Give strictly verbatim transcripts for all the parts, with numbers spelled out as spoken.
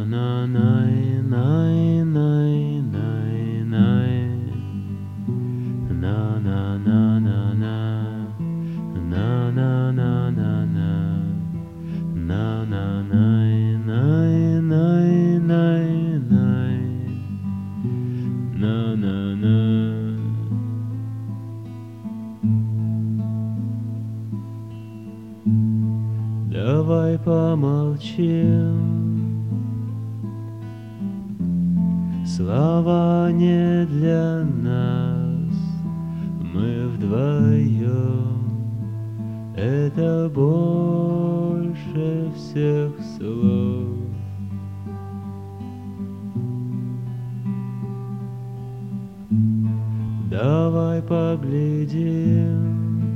на най най най най най на на на на на на на на на на на на най най най най най на на на. Давай помолчим, слова не для нас, мы вдвоем, это больше всех слов. Давай поглядим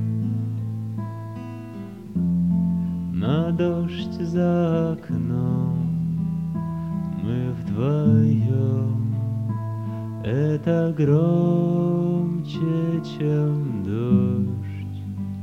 на дождь за окном, мы вдвоем, это громче, чем дождь.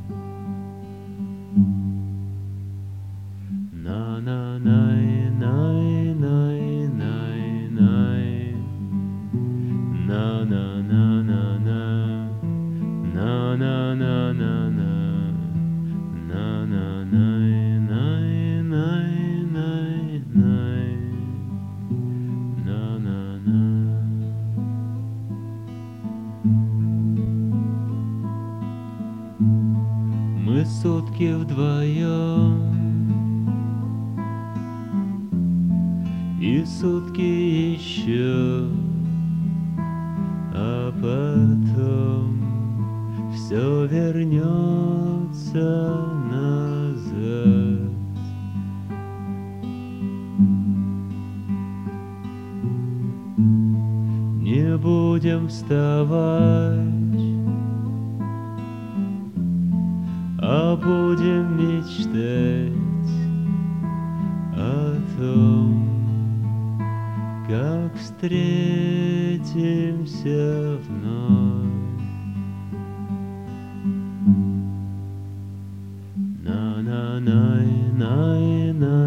На на най най най най най на на на на на на на на на на на на най най най най най на на на. Мы сутки вдвоем и сутки еще, а потом все вернется назад. Не будем вставать, а будем мечтать о том, как встретимся вновь. На на най най най